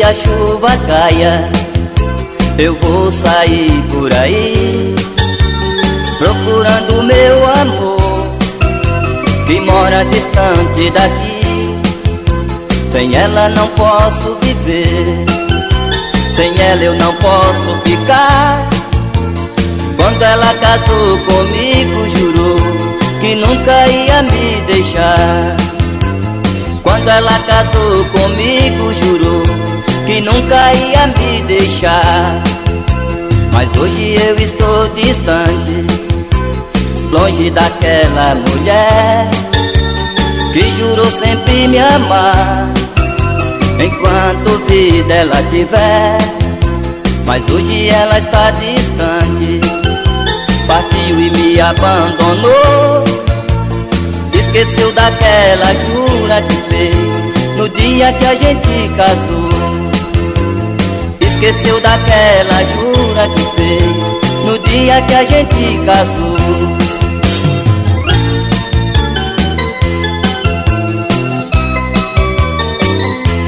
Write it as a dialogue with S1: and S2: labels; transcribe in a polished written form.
S1: a chuva caia, eu vou sair por aí procurando meu amor que mora distante daqui. Sem ela não posso viver, sem ela eu não posso ficar. Quando ela casou comigo, jurou que nunca ia me deixar. Quando ela casou comigo, jurou que nunca ia me deixar. Mas hoje eu estou distante, longe daquela mulher que jurou sempre me amar enquanto vida ela tiver. Mas hoje ela está distante, partiu e me abandonou. Esqueceu daquela jura que fez no dia que a gente casou. Esqueceu daquela jura que fez no dia que a gente casou.